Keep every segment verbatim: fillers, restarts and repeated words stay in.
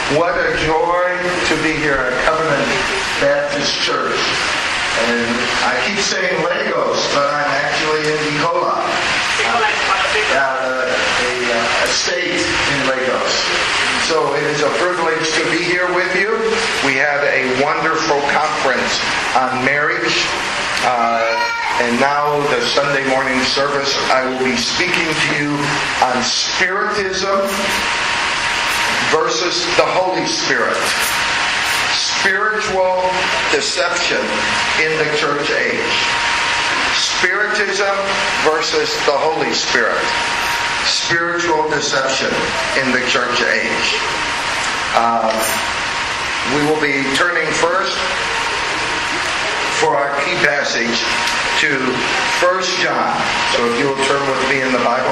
What a joy to be here at Covenant Baptist Church. And I keep saying Lagos, but I'm actually in Nicola, uh, a, a, a state in Lagos. So it is a privilege to be here with you. We had a wonderful conference on marriage. Uh, and now the Sunday morning service, I will be speaking to you on Spiritism versus the Holy Spirit. Spiritual deception in the church age. Spiritism versus the Holy Spirit. Spiritual deception in the church age. Uh, we will be turning first for our key passage to First John. So if you will turn with me in the Bible.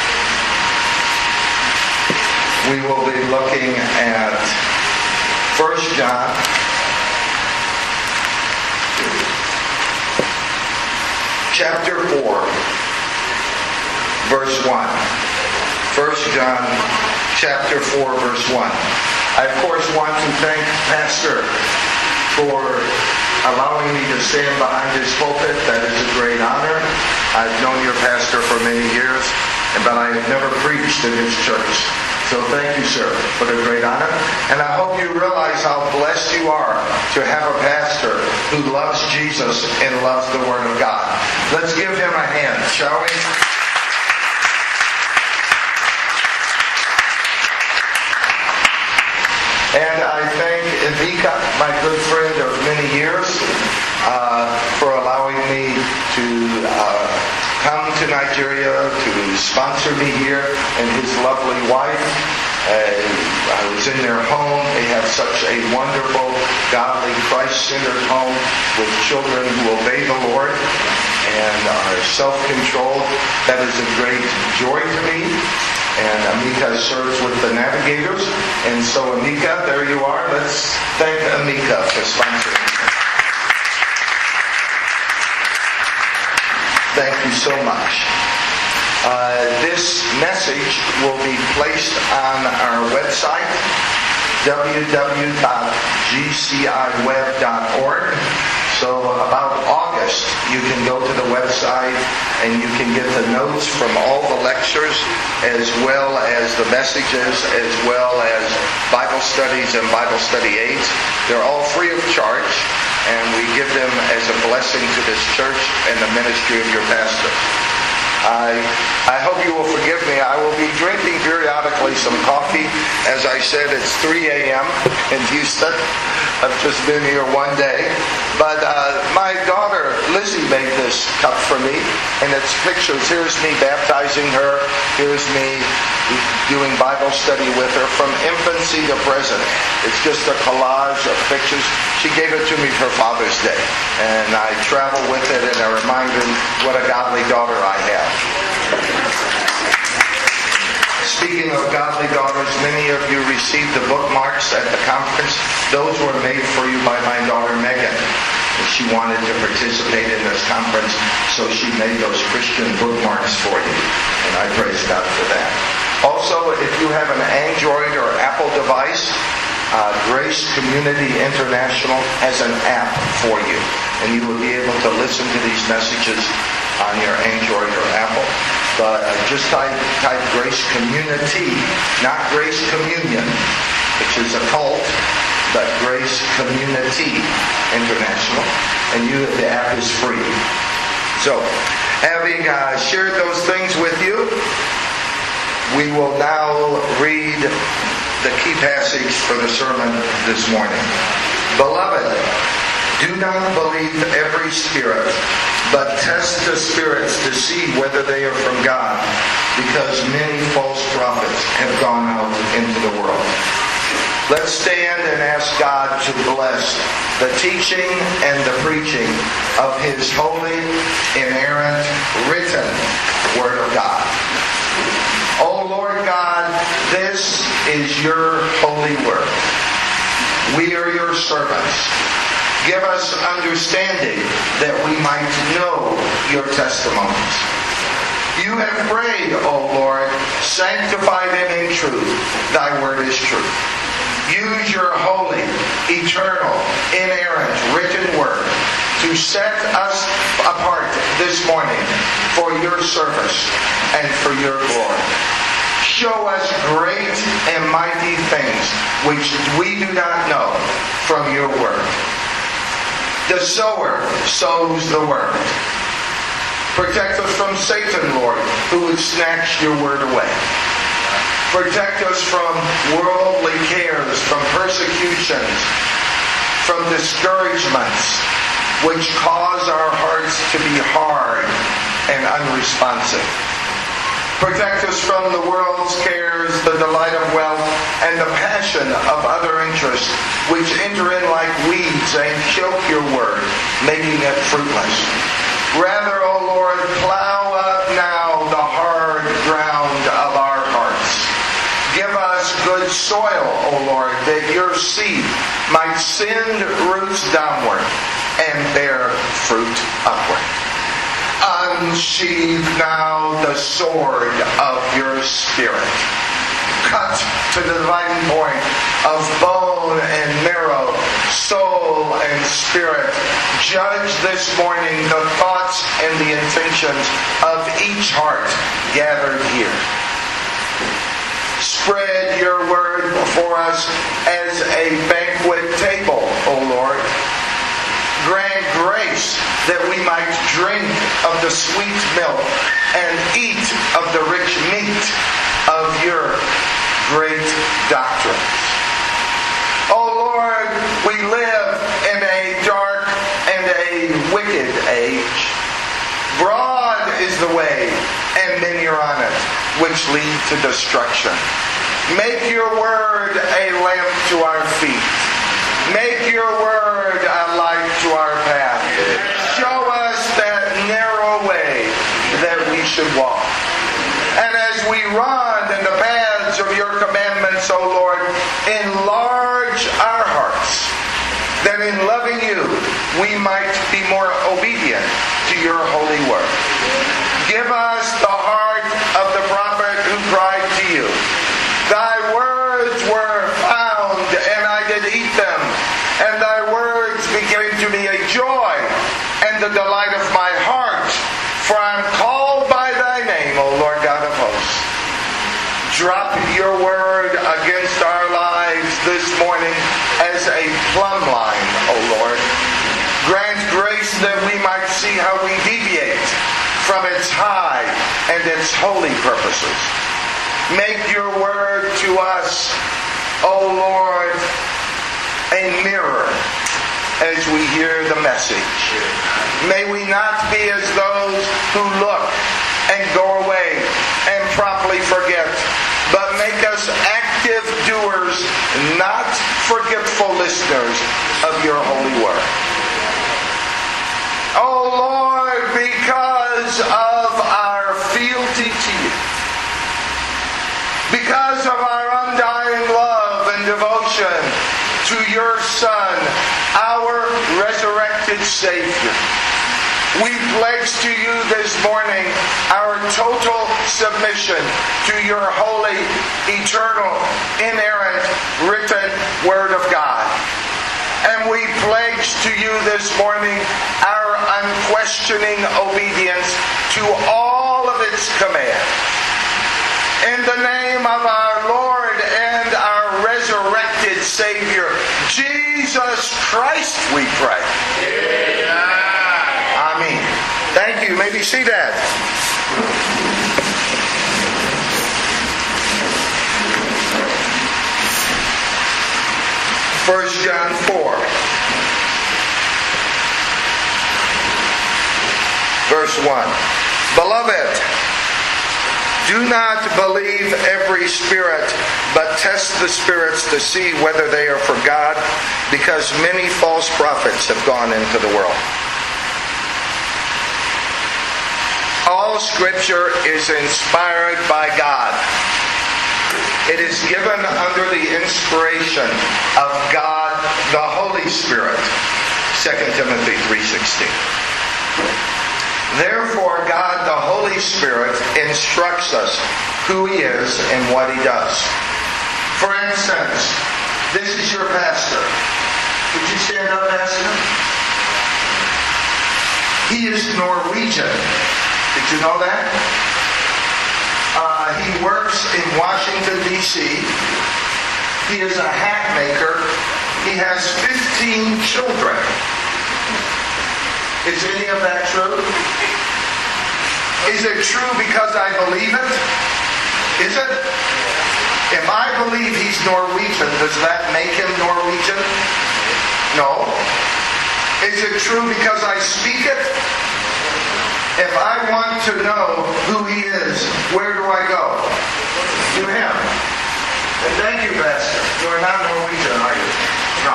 We will be looking at First John chapter four, verse one. First John chapter four, verse one. I of course want to thank Pastor for allowing me to stand behind his pulpit. That is a great honor. I've known your pastor for many years, but I have never preached in his church. So thank you, sir, for the great honor. And I hope you realize how blessed you are to have a pastor who loves Jesus and loves the Word of God. Let's give him a hand, shall we? And I thank Evika, my good friend of many years, uh, for allowing me to uh, come to Nigeria to sponsor me here, and his lovely wife. Uh, I was in their home. They have such a wonderful, godly, Christ-centered home with children who obey the Lord and are self-controlled. That is a great joy to me. And Amika serves with the Navigators. And so Amika, there you are. Let's thank Amika for sponsoring. Thank you so much. Uh, this message will be placed on our website, w w w dot g c i web dot org. So about August, you can go to the website and you can get the notes from all the lectures, as well as the messages, as well as Bible studies and Bible study aids. They're all free of charge, and we give them as a blessing to this church and the ministry of your pastor. I I hope you will forgive me. I will be drinking periodically some coffee. As I said, it's three a.m. in Houston. I've just been here one day. But uh, my daughter, Lizzie, made this cup for me. And it's pictures. Here's me baptizing her. Here's me doing Bible study with her from infancy to present. It's just a collage of pictures. She gave it to me for Father's Day. And I travel with it, and I remind her what a godly daughter I have. Speaking of godly daughters, many of you received the bookmarks at the conference. Those were made for you by my daughter Megan. She wanted to participate in this conference, so she made those Christian bookmarks for you. And I praise God for that. Also, if you have an Android or Apple device, uh, Grace Community International has an app for you. And you will be able to listen to these messages on your Android or Apple. But uh, just type, type Grace Community, not Grace Communion, which is a cult, but Grace Community International. And you, the app is free. So, having uh, shared those things with you, we will now read the key passage for the sermon this morning. Beloved, do not believe every spirit, but test the spirits to see whether they are from God, because many false prophets have gone out into the world. Let's stand and ask God to bless the teaching and the preaching of His holy, inerrant, written Word of God. O Lord God, this is your holy word. We are your servants. Give us understanding that we might know your testimonies. You have prayed, O Lord, sanctify them in truth. Thy word is truth. Use your holy, eternal, inerrant, written word to set us apart this morning for your service and for your glory. Show us great and mighty things which we do not know from your word. The sower sows the word. Protect us from Satan, Lord, who would snatch your word away. Protect us from worldly cares, from persecutions, from discouragements, which cause our hearts to be hard and unresponsive. Protect us from the world's cares, the delight of wealth, and the passion of other interests, which enter in like weeds and choke your word, making it fruitless. Rather, O Lord, plow up now the hard ground of our hearts. Give us good soil, O Lord, that your seed might send roots downward and bear fruit upward. Unsheathe now the sword of your Spirit. Cut to the dividing point of bone and marrow, soul and spirit. Judge this morning the thoughts and the intentions of each heart gathered here. Spread your word before us as a banquet table, O Lord. Grant grace that we might drink of the sweet milk and eat of the rich meat of your great doctrines. O Lord, we live in a dark and a wicked age. Broad is the way, and many are on it, which lead to destruction. Make your word a lamp to our feet. Make your word a light to our path. Show us that narrow way that we should walk. And as we run in the paths of your commandments, O Lord, enlarge our hearts, that in loving you we might be more obedient to your holy word. Give us the heart of the prophet who cried to you, thy words were found, and I did eat them, and thy words became to me a joy and the delight of my heart, for I am called by thy name, O Lord God of hosts. Drop your word against our lives this morning as a plumb line, O Lord. Grant grace that we might see how we deviate from its high and its holy purposes. Make your word to us, O Lord, a mirror as we hear the message. May we not be as those who look and go away and promptly forget, but make us active doers, not forgetful listeners of your holy word. O Lord, because of our fealty to you, because of our undying love and devotion to your Son, our resurrected Savior, we pledge to you this morning our total submission to your holy, eternal, inerrant, written Word of God. And we pledge to you this morning our unquestioning obedience to all of its commands. In the name of our Lord and our resurrected Savior, Jesus Christ, we pray. Amen. Amen. Thank you. You may be seated. First John four. Verse one. Beloved, do not believe every spirit, but test the spirits to see whether they are for God, because many false prophets have gone into the world. All Scripture is inspired by God. It is given under the inspiration of God, the Holy Spirit. Second Timothy three sixteen. Therefore, God, the Holy Spirit, instructs us who He is and what He does. For instance, This is your pastor. Would you stand up, Pastor? He is Norwegian. Did you know that? Uh, he works in Washington, D C He is a hat maker. He has fifteen children. Is any of that true? Is it true because I believe it? Is it? If I believe he's Norwegian, does that make him Norwegian? No. Is it true because I speak it? If I want to know who he is, where do I go? To him. And thank you, Pastor. You are not Norwegian, are you? No.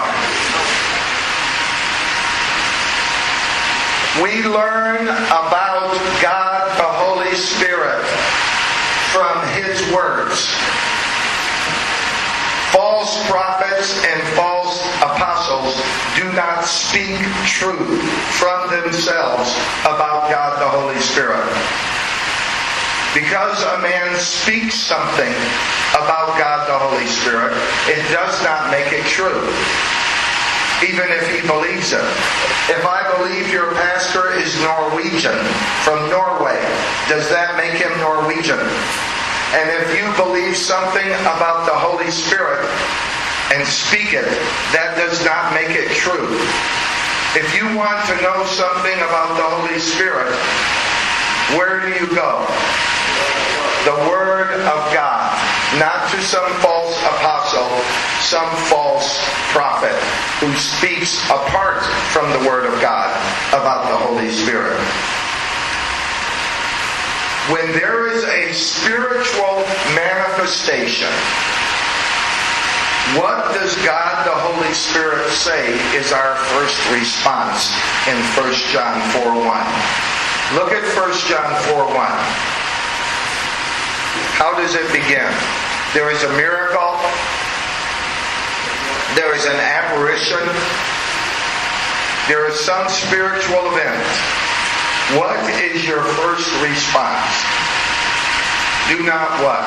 We learn about God, the Holy Spirit, from His words. False prophets and false apostles do not speak truth from themselves about God, the Holy Spirit. Because a man speaks something about God, the Holy Spirit, it does not make it true, even if he believes it. If I believe your pastor is Norwegian, from Norway, does that make him Norwegian? And if you believe something about the Holy Spirit and speak it, that does not make it true. If you want to know something about the Holy Spirit, where do you go? The Word of God. Not to some false apostle, some false prophet who speaks apart from the Word of God about the Holy Spirit. When there is a spiritual manifestation, what does God the Holy Spirit say is our first response in First John four one? Look at First John four one. How does it begin? There is a miracle. There is an apparition. There is some spiritual event. What is your first response? Do not what?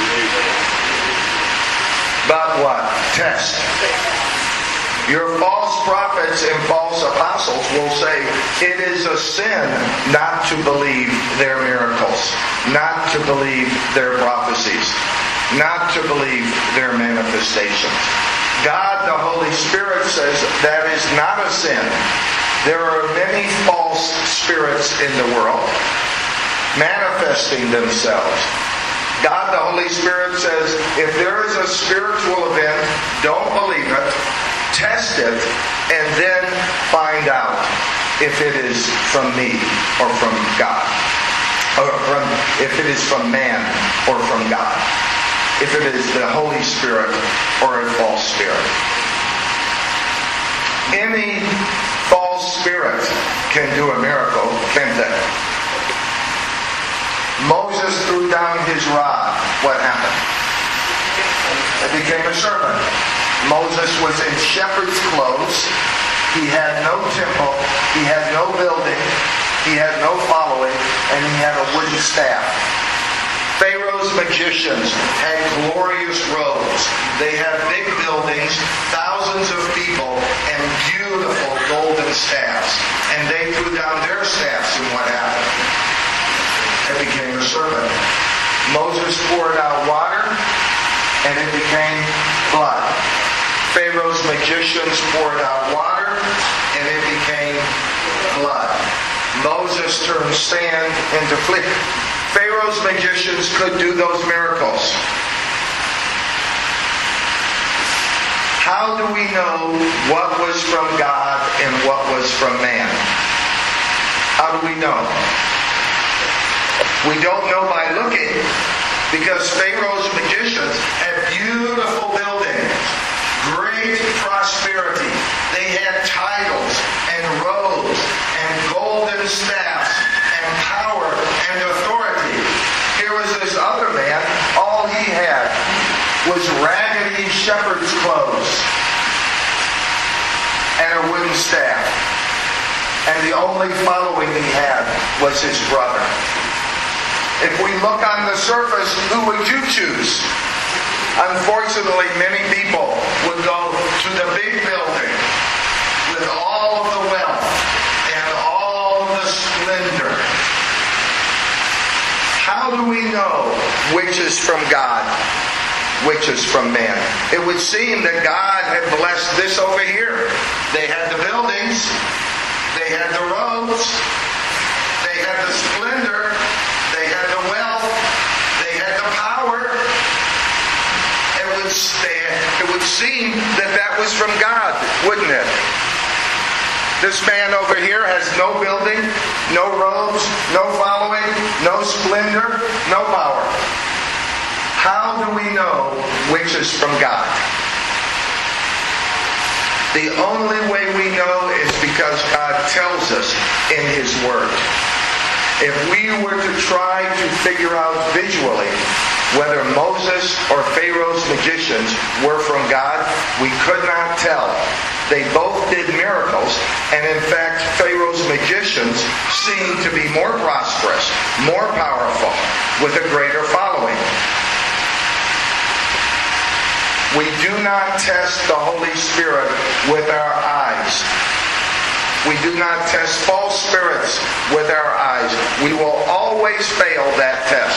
But what? Test. Your false prophets and false apostles will say it is a sin not to believe their miracles, not to believe their prophecies, not to believe their manifestations. God, the Holy Spirit, says that is not a sin. There are many false spirits in the world manifesting themselves. God, the Holy Spirit, says if there is a spiritual event, don't believe it, test it, and then find out if it is from me or from God. Or from, if it is from man or from God. If it is the Holy Spirit or a false spirit. Any false spirit can do a miracle, can't they? Moses threw down his rod. What happened? It became a serpent. Moses was in shepherd's clothes. He had no temple. He had no building. He had no following. And he had a wooden staff. Pharaoh's magicians had glorious robes. They had big buildings, thousands of people, and beautiful golden staffs. And they threw down their staffs, and what happened? It became a serpent. Moses poured out water, and it became blood. Pharaoh's magicians poured out water, and it became blood. Moses turned sand into flint. Pharaoh's magicians could do those miracles. How do we know what was from God and what was from man? How do we know? We don't know by looking, because Pharaoh's magicians had beautiful buildings, great prosperity. They had titles and robes and golden staffs and power and authority. Here was this other man, all he had was raggedy shepherd's clothes and a wooden staff. And the only following he had was his brother. If we look on the surface, who would you choose? Unfortunately, many people would go to the big building with all of the wealth and all the splendor. How do we know which is from God, which is from man? It would seem that God had blessed this over here. They had the buildings, they had the roads, they had the splendor, they had the wealth, they had the power. It would, it would seem that that was from God, wouldn't it? This man over here has no building, no robes, no following, no splendor, no power. How do we know which is from God? The only way we know is because God tells us in His Word. If we were to try to figure out visually whether Moses or Pharaoh's magicians were from God, we could not tell. They both did miracles, and in fact, Pharaoh's magicians seemed to be more prosperous, more powerful, with a greater following. We do not test the Holy Spirit with our eyes. We do not test false spirits with our eyes. We will always fail that test.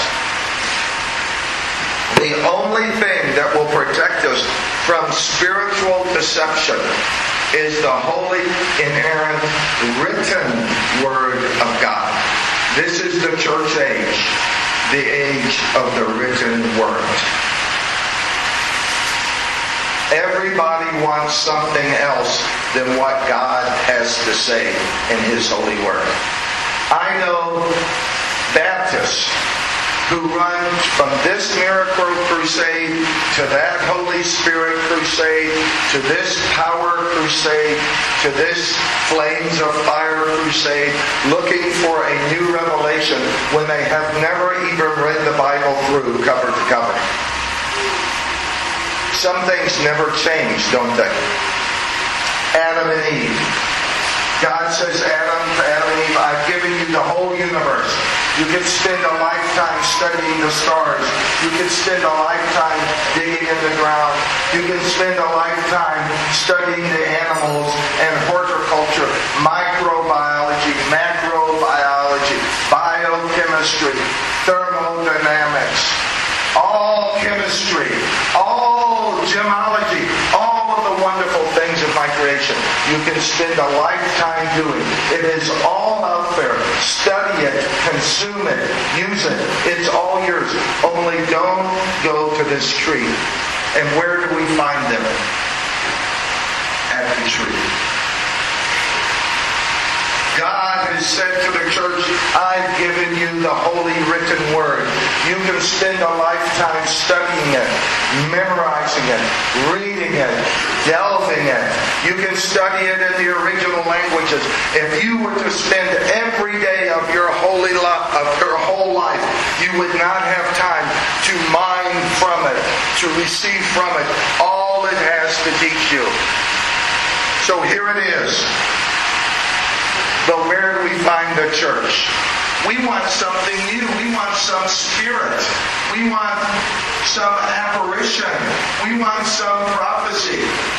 The only thing that will protect us from spiritual deception is the holy, inerrant, written Word of God. This is the church age, the age of the written Word. Everybody wants something else than what God has to say in His holy Word. I know Baptists who run from this miracle crusade to that Holy Spirit crusade to this power crusade to this flames of fire crusade, looking for a new revelation when they have never even read the Bible through cover to cover. Some things never change, don't they? Adam and Eve. God says, Adam, to Adam and Eve, I've given you the whole universe. You can spend a lifetime studying the stars. You can spend a lifetime digging in the ground. You can spend a lifetime studying the animals and horticulture, microbiology, macrobiology, biochemistry, thermodynamics, all chemistry, all gemology, all of the wonderful things of my creation. You can spend a lifetime doing. It is all out there. Study it, consume it, use it. It's all yours. Only don't go to this tree. And where do we find them? At the tree. God has said to the church, I've given you the holy written Word. You can spend a lifetime studying it, memorizing it, reading it, delving it. You can study it in the original languages. If you were to spend every day of your holy life, of your whole life, you would not have time to mine from it, to receive from it all it has to teach you. So here it is. But where do we find the church? We want something new. We want some spirit. We want some apparition. We want some prophecy.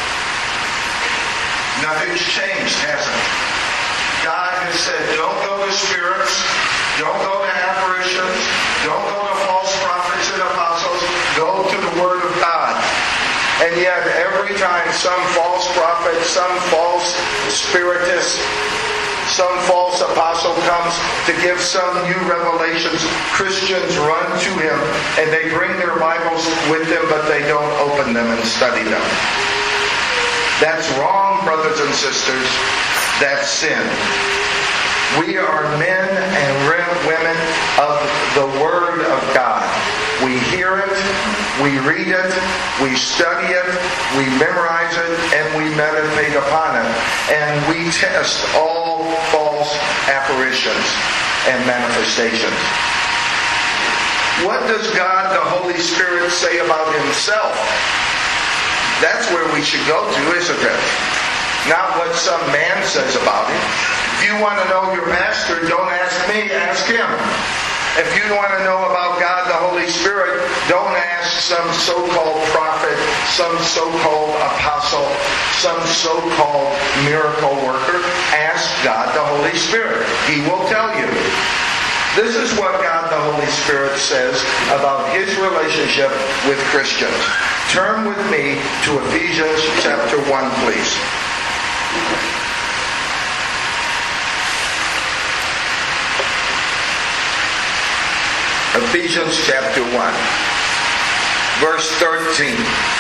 Nothing's changed, has it? God has said, don't go to spirits. Don't go to apparitions. Don't go to false prophets and apostles. Go to the Word of God. And yet, every time some false prophet, some false spiritist, some false apostle comes to give some new revelations, Christians run to him and they bring their Bibles with them, but they don't open them and study them. That's wrong, brothers and sisters. That's sin. We are men and women of the Word of God. We hear it, we read it, we study it, we memorize it, and we meditate upon it. And we test all false apparitions and manifestations. What does God, the Holy Spirit, say about Himself? That's where we should go to, isn't it? Not what some man says about Him. If you want to know your pastor, don't ask me, ask him. If you want to know about God the Holy Spirit, don't ask some so-called prophet, some so-called apostle, some so-called miracle worker. Ask God the Holy Spirit. He will tell you. This is what God the Holy Spirit says about His relationship with Christians. Turn with me to Ephesians chapter one, please. Ephesians chapter one, verse thirteen.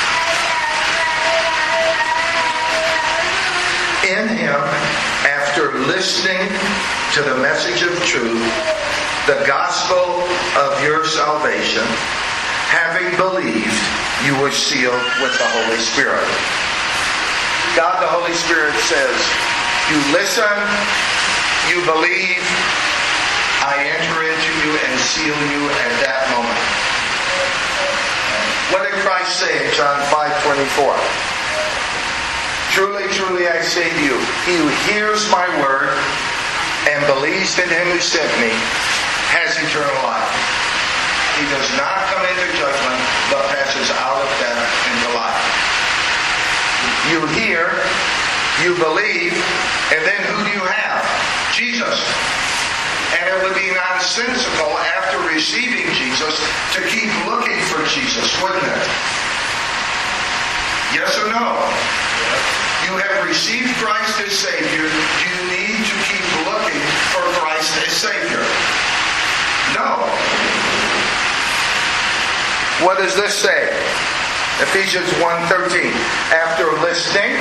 In Him, after listening to the message of truth, the gospel of your salvation, having believed, you were sealed with the Holy Spirit. God the Holy Spirit says, you listen, you believe, I enter into you and seal you at that moment. What did Christ say in John five twenty-four? Truly, truly, I say to you, he who hears my word and believes in him who sent me has eternal life. He does not come into judgment, but passes out of death into life. You hear, you believe, and then who do you have? Jesus. And it would be nonsensical after receiving Jesus to keep looking for Jesus, wouldn't it? Yes or no? You have received Christ as Savior. Do you need to keep looking for Christ as Savior? No. What does this say? Ephesians one thirteen. After listening,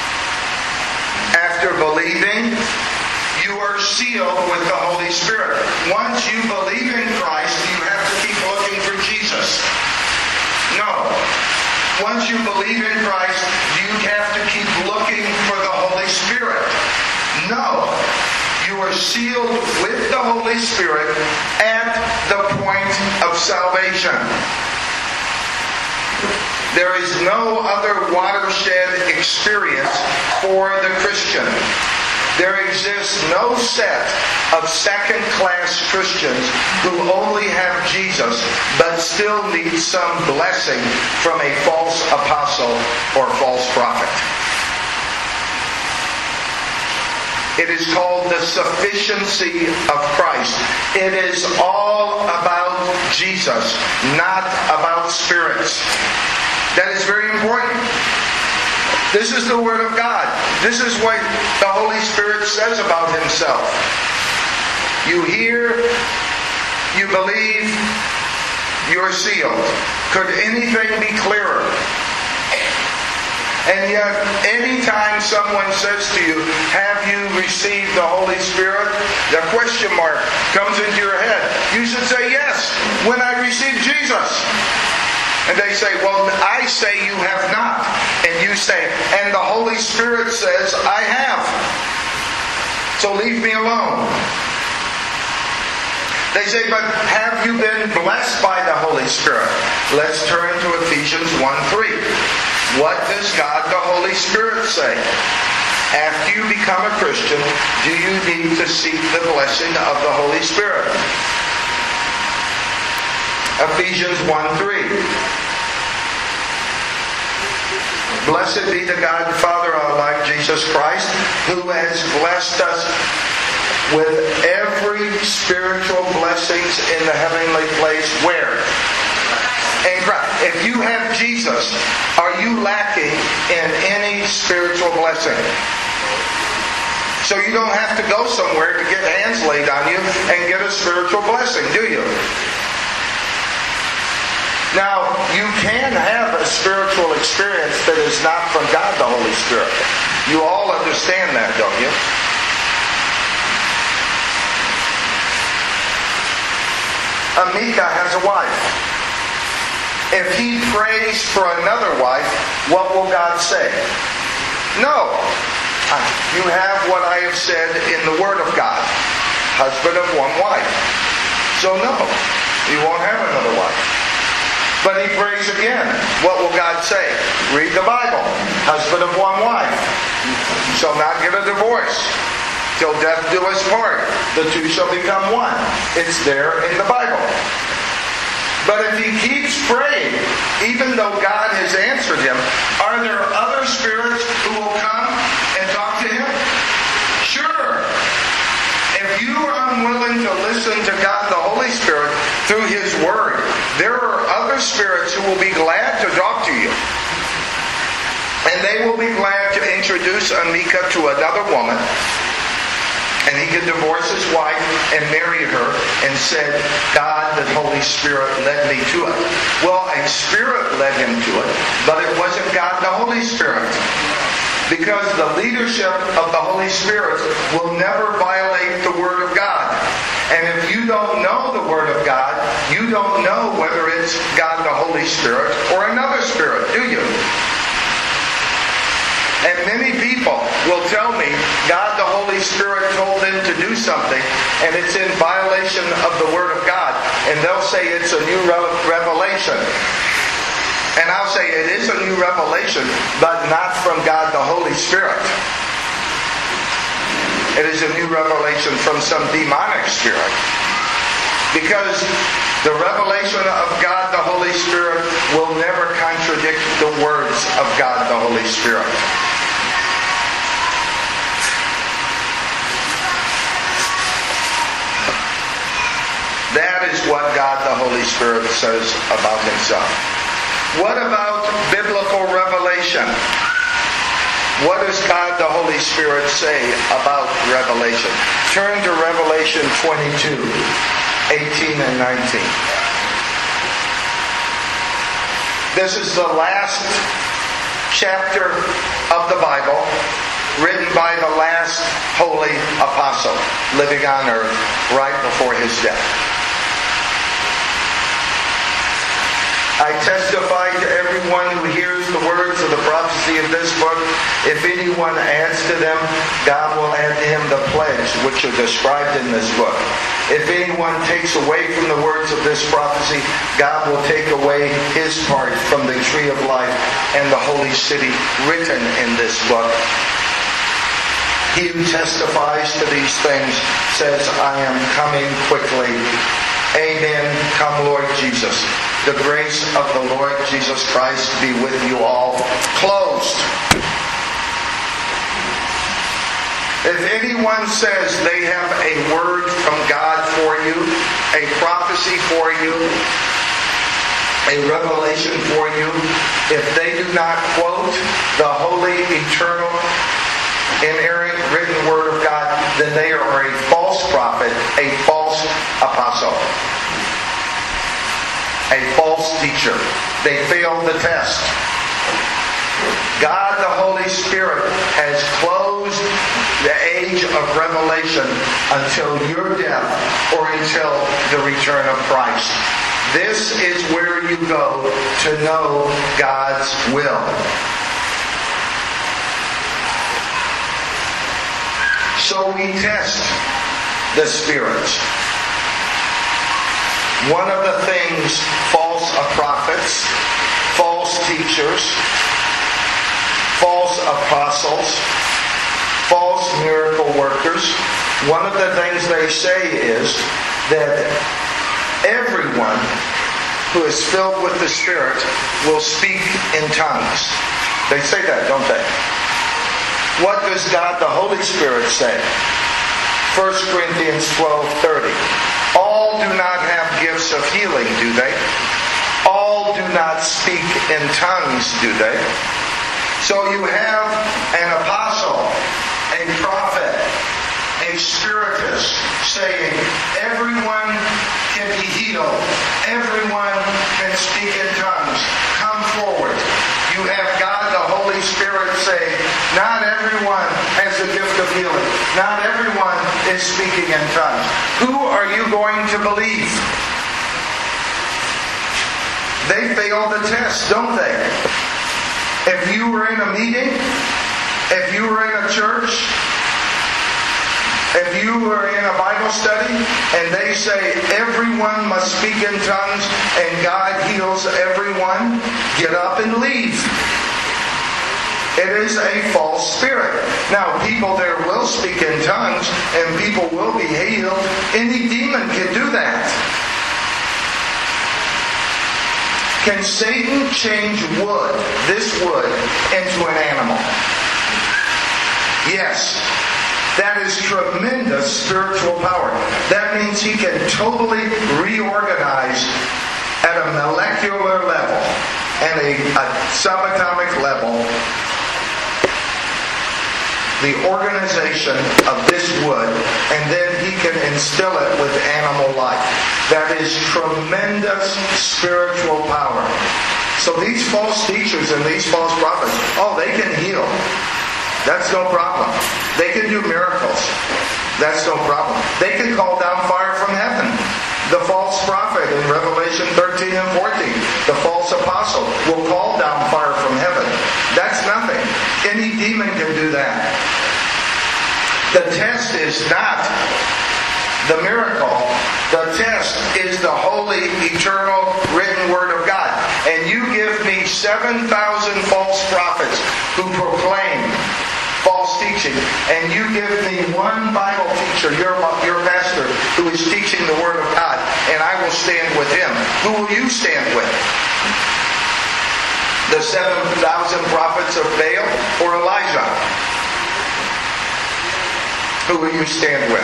after believing, you are sealed with the Holy Spirit. Once you believe in Christ, you have to keep looking for Jesus. No. Once you believe in Christ, do you have to keep looking for the Holy Spirit? No. You are sealed with the Holy Spirit at the point of salvation. There is no other watershed experience for the Christian. There exists no set of second-class Christians who only have Jesus but still need some blessing from a false apostle or false prophet. It is called the sufficiency of Christ. It is all about Jesus, not about spirits. That is very important. This is the Word of God. This is what the Holy Spirit says about Himself. You hear, you believe, you're sealed. Could anything be clearer? And yet, anytime someone says to you, have you received the Holy Spirit? The question mark comes into your head. You should say, yes, when I received Jesus. And they say, well, I say you have not. And you say, and the Holy Spirit says, I have. So leave me alone. They say, but have you been blessed by the Holy Spirit? Let's turn to Ephesians one three. What does God the Holy Spirit say? After you become a Christian, do you need to seek the blessing of the Holy Spirit? Ephesians one three. Blessed be the God and Father of our Lord Jesus Christ, who has blessed us with every spiritual blessings in the heavenly place. Where? In Christ. If you have Jesus, are you lacking in any spiritual blessing? So you don't have to go somewhere to get hands laid on you and get a spiritual blessing, do you? Now, you can have a spiritual experience that is not from God the Holy Spirit. You all understand that, don't you? Micah has a wife. If he prays for another wife, what will God say? No. You have what I have said in the Word of God. Husband of one wife. So no, you won't have another wife. But he prays again. What will God say? Read the Bible. Husband of one wife. Shall not get a divorce. till death do us part. The two shall become one. It's there in the Bible. But if he keeps praying, even though God has answered him, are there other spirits who will come and talk to him? Sure. If you are unwilling to listen to God the Holy Spirit through His Word, there are other spirits who will be glad to talk to you. And they will be glad to introduce Amika to another woman. And he could divorce his wife and marry her and said, God, the Holy Spirit led me to it. Well, a spirit led him to it, but it wasn't God the Holy Spirit. Because the leadership of the Holy Spirit will never violate the Word of God. And if you don't know the Word of God, you don't know whether it's God the Holy Spirit or another spirit, do you? And many people will tell me God the Holy Spirit told them to do something and it's in violation of the Word of God. And they'll say it's a new revelation. And I'll say it is a new revelation, but not from God the Holy Spirit. It is a new revelation from some demonic spirit. Because the revelation of God the Holy Spirit will never contradict the words of God the Holy Spirit. That is what God the Holy Spirit says about Himself. What about biblical revelation? What does God the Holy Spirit say about revelation? Turn to Revelation twenty-two, eighteen and nineteen. This is the last chapter of the Bible written by the last holy apostle living on earth right before his death. I testify to everyone who hears the words of the prophecy of this book, if anyone adds to them, God will add to him the pledge which are described in this book. If anyone takes away from the words of this prophecy, God will take away his part from the tree of life and the holy city written in this book. He who testifies to these things says, I am coming quickly. Amen. Come, Lord Jesus. The grace of the Lord Jesus Christ be with you all. Closed. If anyone says they have a word from God for you, a prophecy for you, a revelation for you, if they do not quote the holy, eternal, inerrant, written Word of God, then they are a false prophet, a false apostle, a false teacher. They failed the test. God the Holy Spirit has closed the age of revelation until your death or until the return of Christ. This is where you go to know God's will. So we test the spirits. One of the things, false prophets, false teachers, false apostles, false miracle workers, one of the things they say is that everyone who is filled with the Spirit will speak in tongues. They say that, don't they? What does God the Holy Spirit say? First Corinthians twelve thirty. All do not have gifts of healing, do they? All do not speak in tongues, do they? So you have an apostle, a prophet, a spiritist saying, everyone can be healed. Everyone can speak in tongues. Come forward. You have God the Holy Spirit saying, not everyone has the gift of healing. Not everyone is speaking in tongues. Who are you going to believe? They fail the test, don't they? If you were in a meeting, if you were in a church, if you were in a Bible study, and they say everyone must speak in tongues and God heals everyone, get up and leave. It is a false spirit. Now, people there will speak in tongues and people will be healed. Any demon can do that. Can Satan change wood, this wood, into an animal? Yes. That is tremendous spiritual power. That means he can totally reorganize at a molecular level and a, a subatomic level the organization of this wood, and then he can instill it with animal life. That is tremendous spiritual power. So these false teachers and these false prophets, oh, they can heal. That's no problem. They can do miracles. That's no problem. They can call down fire from heaven. The false prophet in Revelation thirteen and fourteen, the false apostle, will call down fire from heaven. That's nothing. Any demon can do that. The test is not the miracle. The test is the holy, eternal, written Word of God. And you give me seven thousand false prophets who proclaim false teaching, and you give me one Bible teacher, your, your pastor, who is teaching the Word of God, and I will stand with him. Who will you stand with? The seven thousand prophets of Baal or Elijah? Who will you stand with?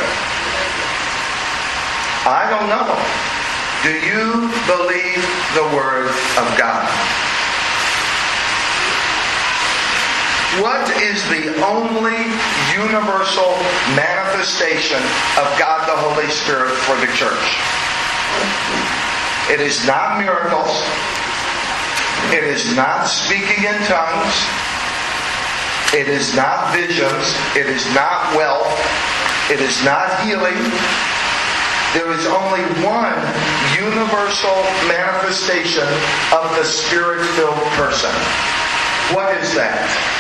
I don't know. Do you believe the Word of God? What is the only universal manifestation of God the Holy Spirit for the church? It is not miracles. It is not speaking in tongues. It is not visions. It is not wealth. It is not healing. There is only one universal manifestation of the Spirit-filled person. What is that?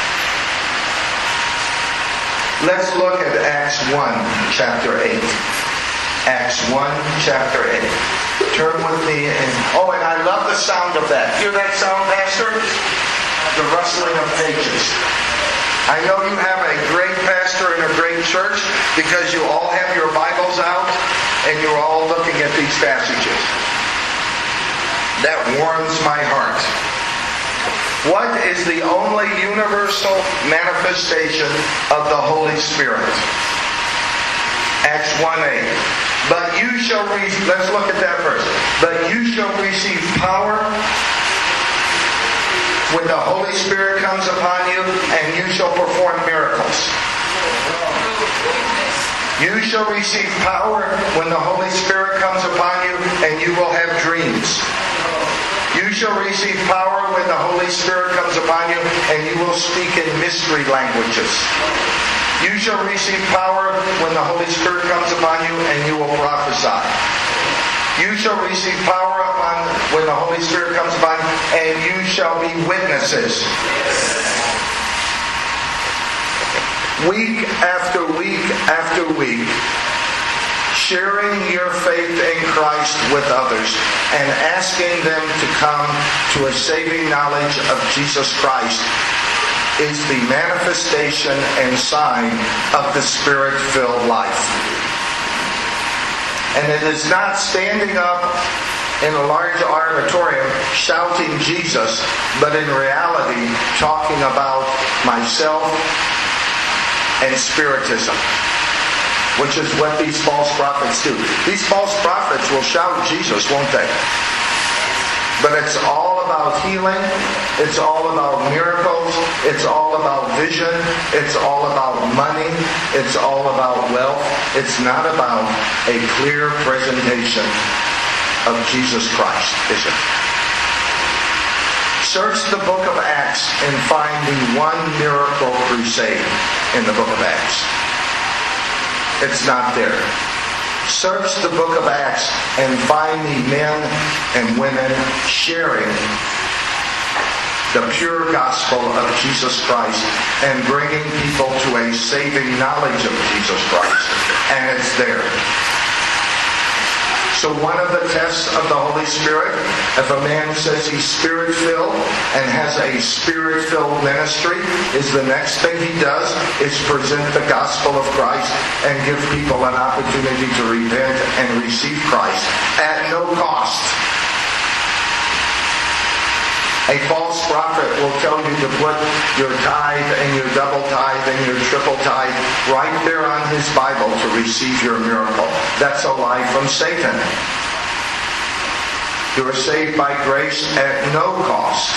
Let's look at Acts one, chapter eight. Acts one, chapter eight. Turn with me and... Oh, and I love the sound of that. Hear that sound, Pastor? The rustling of pages. I know you have a great pastor in a great church because you all have your Bibles out and you're all looking at these passages. That warms my heart. What is the only universal manifestation of the Holy Spirit? Acts one eight. But you shall receive, let's look at that verse. But you shall receive power when the Holy Spirit comes upon you, and you shall perform miracles. You shall receive power when the Holy Spirit comes upon you, and you will have dreams. You shall receive power when the Holy Spirit comes upon you, and you will speak in mystery languages. You shall receive power when the Holy Spirit comes upon you, and you will prophesy. You shall receive power upon when the Holy Spirit comes upon you, and you shall be witnesses. Week after week after week, sharing your faith in Christ with others and asking them to come to a saving knowledge of Jesus Christ is the manifestation and sign of the Spirit-filled life. And it is not standing up in a large auditorium shouting Jesus, but in reality talking about myself and Spiritism, which is what these false prophets do. These false prophets will shout Jesus, won't they? But it's all about healing. It's all about miracles. It's all about vision. It's all about money. It's all about wealth. It's not about a clear presentation of Jesus Christ, is it? Search the book of Acts and find the one miracle crusade in the book of Acts. It's not there. Search the book of Acts and find the men and women sharing the pure gospel of Jesus Christ and bringing people to a saving knowledge of Jesus Christ. And it's there. So one of the tests of the Holy Spirit, if a man says he's Spirit-filled and has a Spirit-filled ministry, is the next thing he does is present the gospel of Christ and give people an opportunity to repent and receive Christ at no cost. A false prophet will tell you to put your tithe and your double tithe and your triple tithe right there on his Bible to receive your miracle. That's a lie from Satan. You are saved by grace at no cost.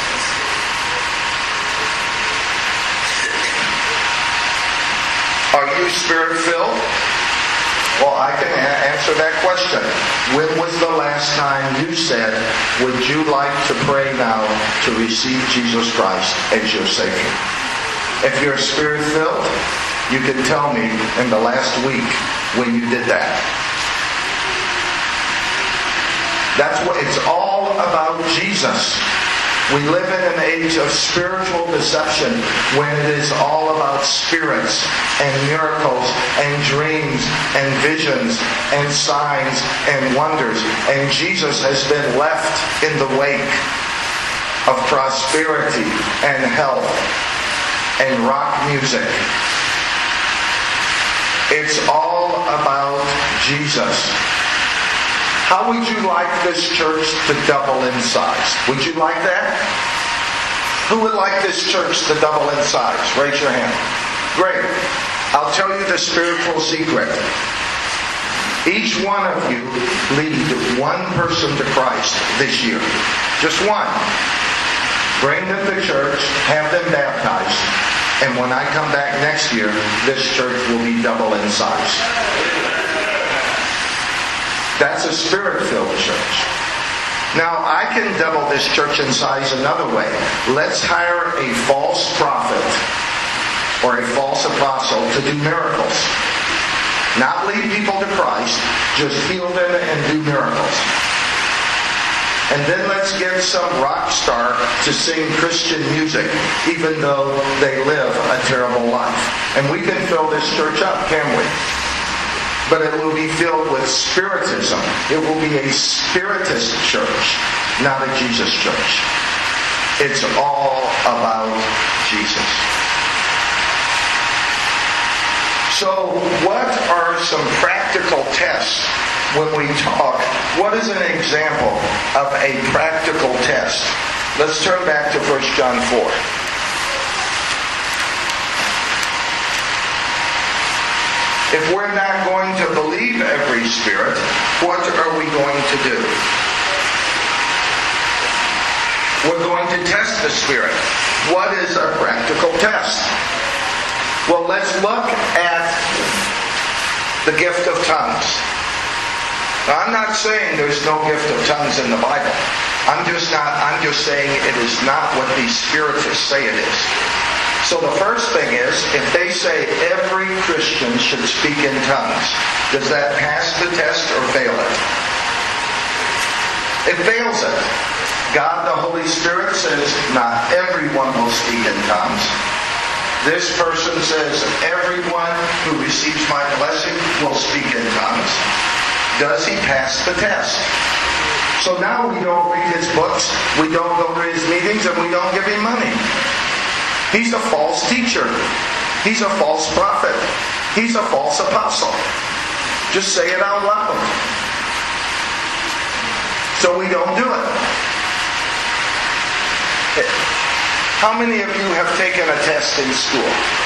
Are you Spirit-filled? Well, I can a- answer that question. When was the last time you said, would you like to pray now to receive Jesus Christ as your Savior? If you're Spirit-filled, you can tell me in the last week when you did that. That's what it's all about, Jesus. We live in an age of spiritual deception when it is all about spirits and miracles and dreams and visions and signs and wonders. And Jesus has been left in the wake of prosperity and health and rock music. It's all about Jesus. How would you like this church to double in size? Would you like that? Who would like this church to double in size? Raise your hand. Great. I'll tell you the spiritual secret. Each one of you lead one person to Christ this year. Just one. Bring them to church, have them baptized, and when I come back next year, this church will be double in size. That's a Spirit-filled church. Now, I can double this church in size another way. Let's hire a false prophet or a false apostle to do miracles. Not lead people to Christ, just heal them and do miracles. And then let's get some rock star to sing Christian music, even though they live a terrible life. And we can fill this church up, can we? But it will be filled with spiritism. It will be a spiritist church, not a Jesus church. It's all about Jesus. So, what are some practical tests when we talk? What is an example of a practical test? Let's turn back to First John four. If we're not going to believe every spirit, what are we going to do? We're going to test the spirit. What is a practical test? Well, let's look at the gift of tongues. Now, I'm not saying there's no gift of tongues in the Bible. I'm just not, I'm just saying it is not what these spiritists say it is. So the first thing is, if they say every Christian should speak in tongues, does that pass the test or fail it? It fails it. God the Holy Spirit says not everyone will speak in tongues. This person says everyone who receives my blessing will speak in tongues. Does he pass the test? So now we don't read his books, we don't go to his meetings, and we don't give him money. He's a false teacher. He's a false prophet. He's a false apostle. Just say it out loud. So we don't do it. How many of you have taken a test in school?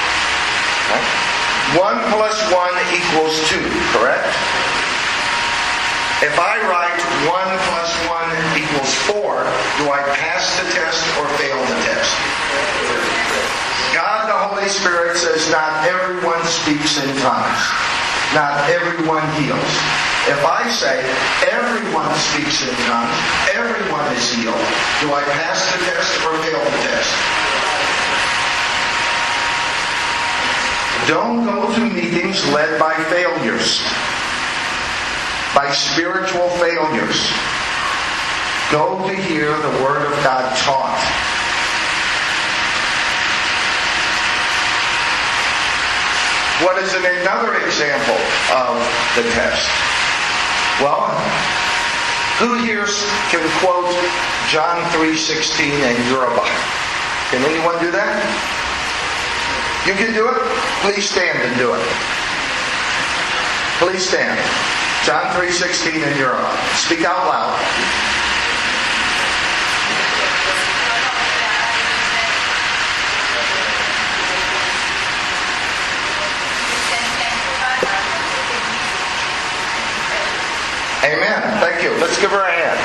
Right? One plus one equals two, correct? If I write one plus one equals four, do I pass the test or fail the test? God the Holy Spirit says not everyone speaks in tongues. Not everyone heals. If I say everyone speaks in tongues, everyone is healed, do I pass the test or fail the test? Don't go to meetings led by failures, by spiritual failures. Go to hear the Word of God taught. What is another example of the test? Well, who here can quote John three sixteen in Yoruba? Can anyone do that? You can do it? Please stand and do it. Please stand. John three sixteen in Yoruba. Speak out loud. Amen. Thank you. Let's give her a hand.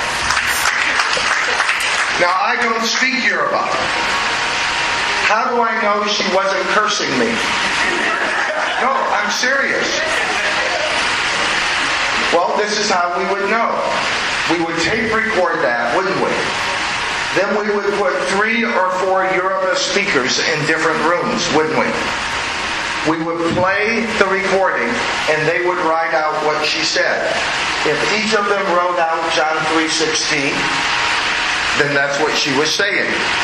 Now, I don't speak Yoruba. How do I know she wasn't cursing me? No, I'm serious. Well, this is how we would know. We would tape record that, wouldn't we? Then we would put three or four Yoruba speakers in different rooms, wouldn't we? We would play the recording and they would write out what she said. If each of them wrote out John three sixteen, then that's what she was saying.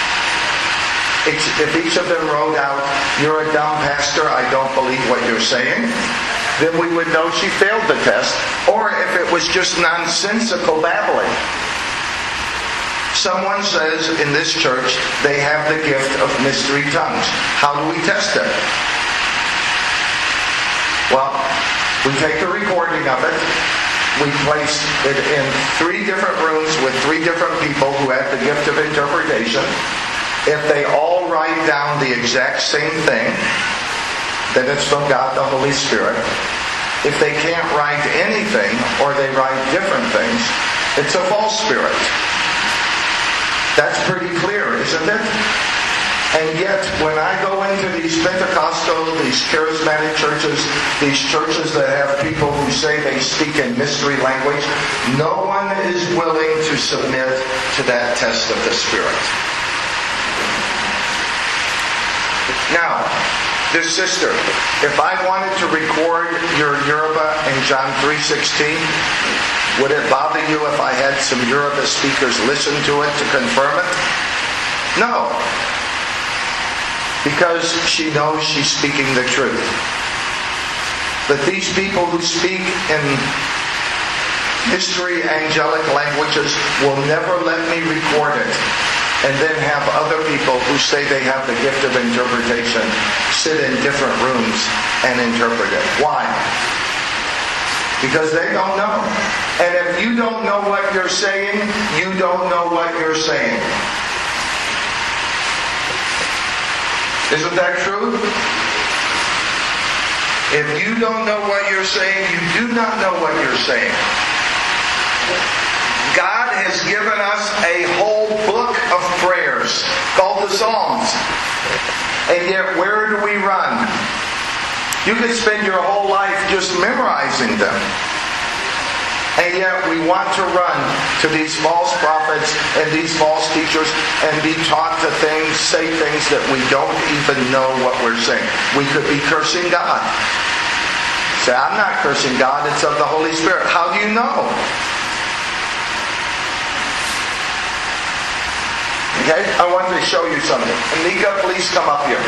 If each of them wrote out, "You're a dumb pastor, I don't believe what you're saying," then we would know she failed the test. Or if it was just nonsensical babbling. Someone says in this church they have the gift of mystery tongues. How do we test it? Well, we take the recording of it. We place it in three different rooms with three different people who have the gift of interpretation. If they all write down the exact same thing, then it's from God the Holy Spirit. If they can't write anything, or they write different things, it's a false spirit. That's pretty clear, isn't it? And yet, when I go into these Pentecostal, these charismatic churches, these churches that have people who say they speak in mystery language, no one is willing to submit to that test of the Spirit. Now, dear sister, if I wanted to record your Yoruba in John three sixteen, would it bother you if I had some Yoruba speakers listen to it to confirm it? No. Because she knows she's speaking the truth. But these people who speak in mystery angelic languages will never let me record it and then have other people who say they have the gift of interpretation sit in different rooms and interpret it. Why? Because they don't know. And if you don't know what you're saying, you don't know what you're saying. Isn't that true? If you don't know what you're saying, you do not know what you're saying. God has given us a whole book of prayers called the Psalms. And yet, where do we run? You could spend your whole life just memorizing them. And yet we want to run to these false prophets and these false teachers and be taught to things, say things that we don't even know what we're saying. We could be cursing God. Say, I'm not cursing God, it's of the Holy Spirit. How do you know? Okay, I want to show you something. Anika, please come up here.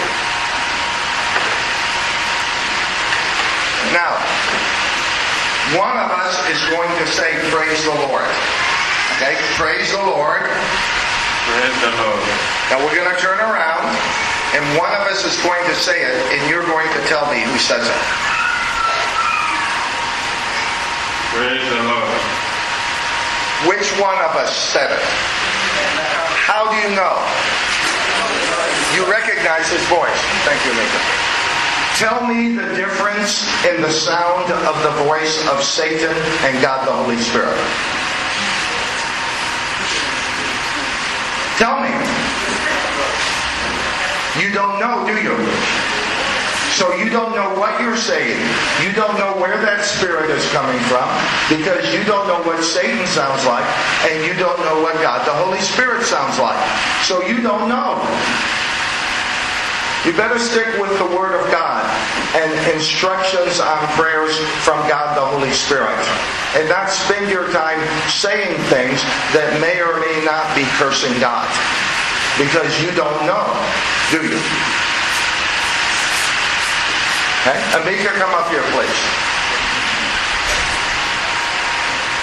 Now, one of us is going to say, praise the Lord. Okay? Praise the Lord. Praise the Lord. Now we're going to turn around, and one of us is going to say it, and you're going to tell me who says it. Praise the Lord. Which one of us said it? How do you know? You recognize his voice. Thank you, Nathan. Tell me the difference in the sound of the voice of Satan and God the Holy Spirit. Tell me. You don't know, do you? So you don't know what you're saying. You don't know where that spirit is coming from because you don't know what Satan sounds like and you don't know what God the Holy Spirit sounds like. So you don't know. You better stick with the Word of God and instructions on prayers from God the Holy Spirit. And not spend your time saying things that may or may not be cursing God. Because you don't know, do you? Okay? Amika, come up here, please.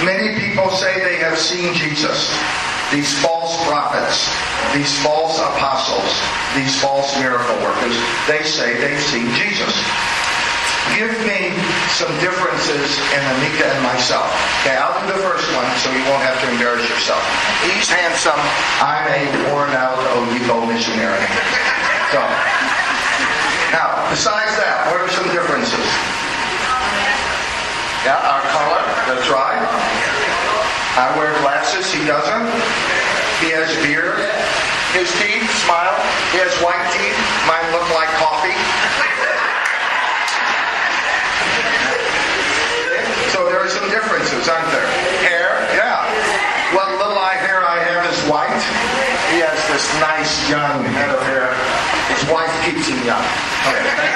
Many people say they have seen Jesus. These false prophets, these false apostles, these false miracle workers, they say they've seen Jesus. Give me some differences in Amika and myself. Okay, I'll do the first one so you won't have to embarrass yourself. He's handsome. I'm a worn-out Oyibo missionary. So, now, besides that, what are some differences? Yeah, our color. That's right. I wear glasses. He doesn't. He has beard. His teeth, smile. He has white teeth. Mine look like coffee. So there are some differences, aren't there? Hair, yeah. What little eye hair I have is white. He has this nice young head of hair. His wife keeps him young. Okay,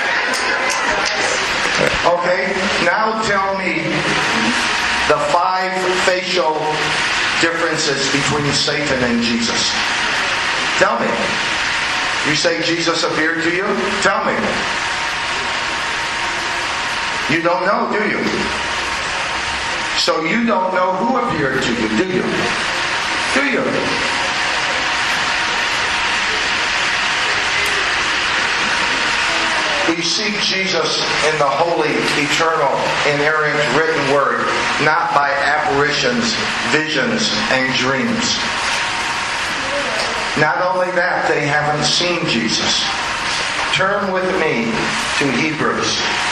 okay, now tell me the five facial differences between Satan and Jesus. Tell me. You say Jesus appeared to you? Tell me. You don't know, do you? So you don't know who appeared to you, do you? Do you? We seek Jesus in the holy, eternal, inerrant, written word, not by apparitions, visions, and dreams. Not only that, they haven't seen Jesus. Turn with me to Hebrews.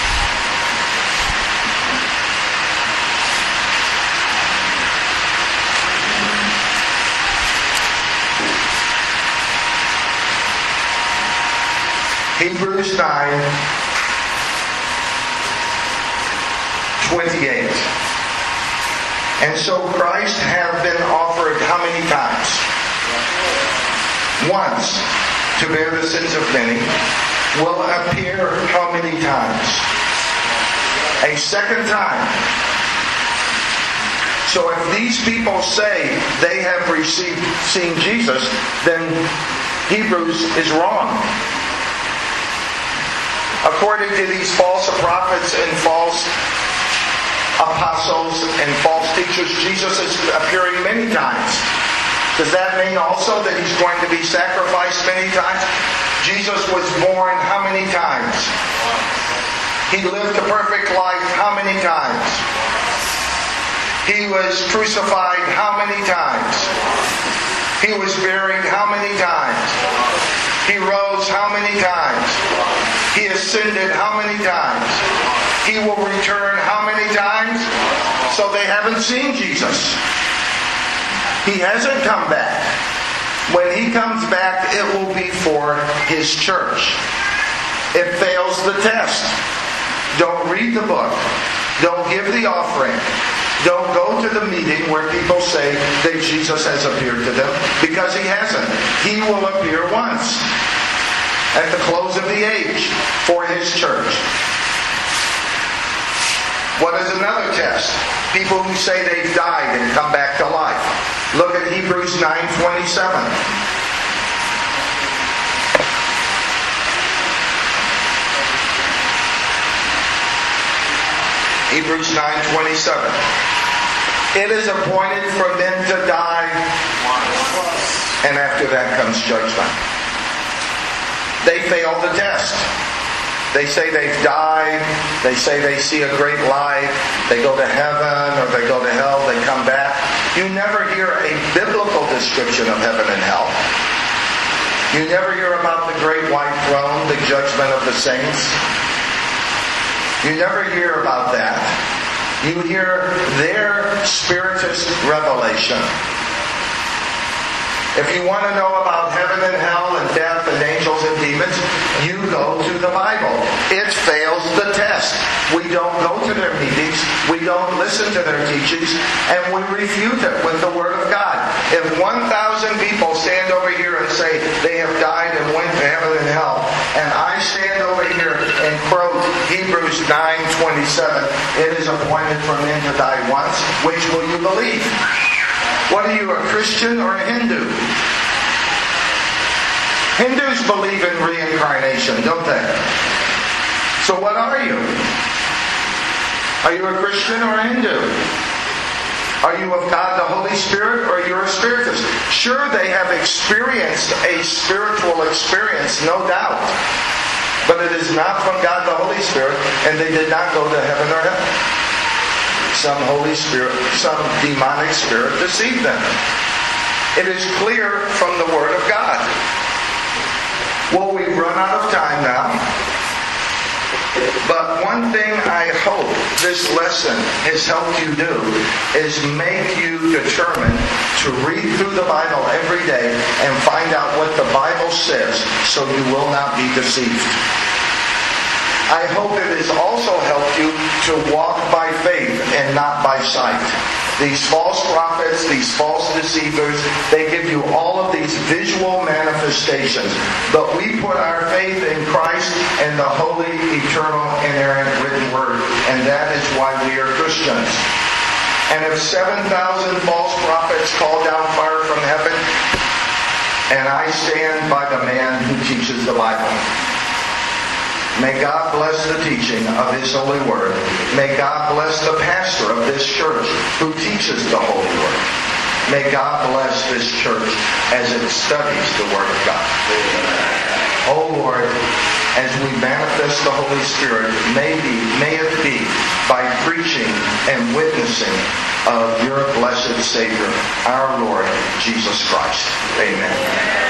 Hebrews nine, twenty-eight. And so Christ hath been offered how many times? Once, to bear the sins of many. Will appear how many times? A second time. So if these people say they have received seen Jesus, then Hebrews is wrong. According to these false prophets and false apostles and false teachers, Jesus is appearing many times. Does that mean also that He's going to be sacrificed many times? Jesus was born how many times? He lived a perfect life how many times? He was crucified how many times? He was buried how many times? He rose how many times? He ascended how many times? He will return how many times? So they haven't seen Jesus. He hasn't come back. When He comes back, it will be for His church. It fails the test. Don't read the book. Don't give the offering. Don't go to the meeting where people say that Jesus has appeared to them, because He hasn't. He will appear once at the close of the age for His church. What is another test? People who say they've died and come back to life. Look at Hebrews nine twenty-seven. Hebrews nine twenty-seven. It is appointed for men to die, and after that comes judgment. They fail the test. They say they've died. They say they see a great light. They go to heaven or they go to hell. They come back. You never hear a biblical description of heaven and hell. You never hear about the great white throne, the judgment of the saints. You never hear about that. You hear their spiritist revelation. If you want to know about heaven and hell and death and angels and demons, you go to the Bible. It fails the test. We don't go to their meetings. We don't listen to their teachings. And we refute it with the Word of God. If one thousand people stand over here and say they have died and went to heaven and hell, and I stand over here and quote Hebrews nine twenty-seven, it is appointed for men to die once, which will you believe? What are you, a Christian or a Hindu? Hindus believe in reincarnation, don't they? So what are you? Are you a Christian or a Hindu? Are you of God the Holy Spirit, or you're a spiritist? Sure, they have experienced a spiritual experience, no doubt. But it is not from God the Holy Spirit, and they did not go to heaven or hell. Some Holy Spirit, some demonic spirit deceived them. It is clear from the Word of God. Well, we've run out of time now. But one thing I hope this lesson has helped you do is make you determined to read through the Bible every day and find out what the Bible says so you will not be deceived. I hope it has also helped you to walk by faith and not by sight. These false prophets, these false deceivers, they give you all of these visual manifestations. But we put our faith in Christ and the holy, eternal, inerrant written word. And that is why we are Christians. And if seven thousand false prophets call down fire from heaven, and I stand by the man who teaches the Bible. May God bless the teaching of His holy word. May God bless the pastor of this church who teaches the holy word. May God bless this church as it studies the word of God. Oh Lord, as we manifest the Holy Spirit, may, be, may it be by preaching and witnessing of your blessed Savior, our Lord Jesus Christ. Amen.